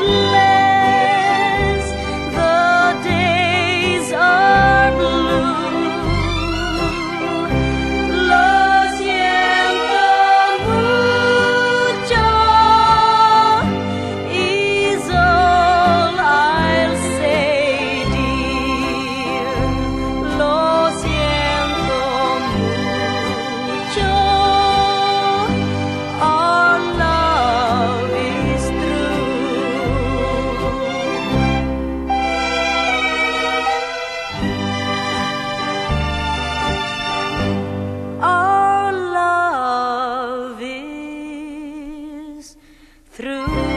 the days are blue. Lo siento mucho is all I'll say, dear. Lo siento mucho. Our love is through. Our love is through.